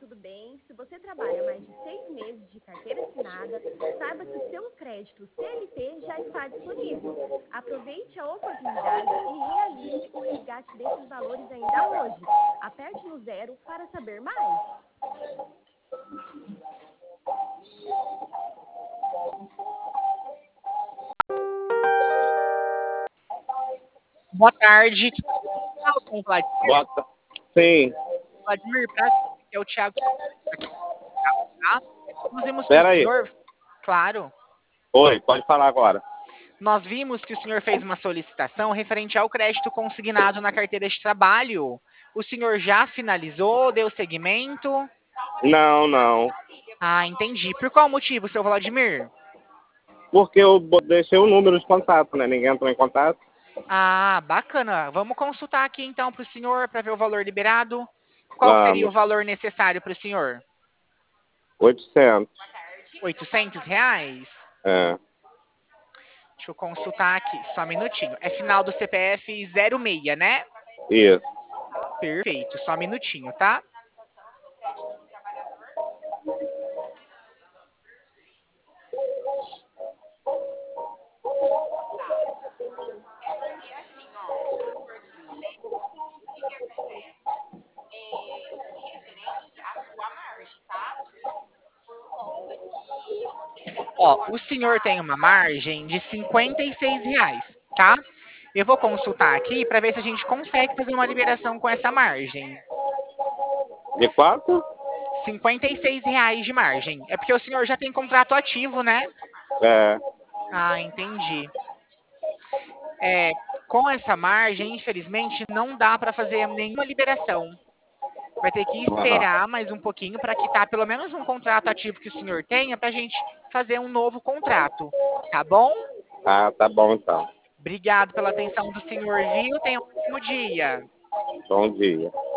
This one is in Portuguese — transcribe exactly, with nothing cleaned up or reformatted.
tudo bem? Se você trabalha mais de seis meses de carteira assinada, saiba que seu crédito C L T já está disponível. Aproveite a oportunidade e realize o resgate desses valores ainda hoje. Aperte no zero para saber mais. Boa tarde. Fala com o Vladimir. Bota. Sim. Vladimir, prazer, aqui é o Thiago. Tá? Nós vimos que o Espera aí. senhor, claro, Oi, pode falar agora. nós vimos que o senhor fez uma solicitação referente ao crédito consignado na carteira de trabalho. O senhor já finalizou, deu seguimento? Não, não. Ah, entendi. Por qual motivo, seu Vladimir? Porque eu bo- deixei o número de contato, né? Ninguém entrou em contato. Ah, bacana. Vamos consultar aqui então para o senhor para ver o valor liberado. Qual que seria o Vamos. valor necessário para o senhor? oitocentos. Oitocentos reais? É, Deixa eu consultar aqui, só um minutinho. É final do C P F zero seis, né? isso. Perfeito, só um minutinho, tá? Ó, o senhor tem uma margem de cinquenta e seis reais, tá? Eu vou consultar aqui para ver se a gente consegue fazer uma liberação com essa margem. De quanto? cinquenta e seis reais de margem. É porque o senhor já tem contrato ativo, né? É. Ah, entendi. É, com essa margem, infelizmente, não dá para fazer nenhuma liberação. Vai ter que Aham. esperar mais um pouquinho para quitar pelo menos um contrato ativo que o senhor tenha para a gente fazer um novo contrato. Tá bom? Ah, tá bom então. Obrigado pela atenção do senhor, viu? Tenha um ótimo dia. Bom dia.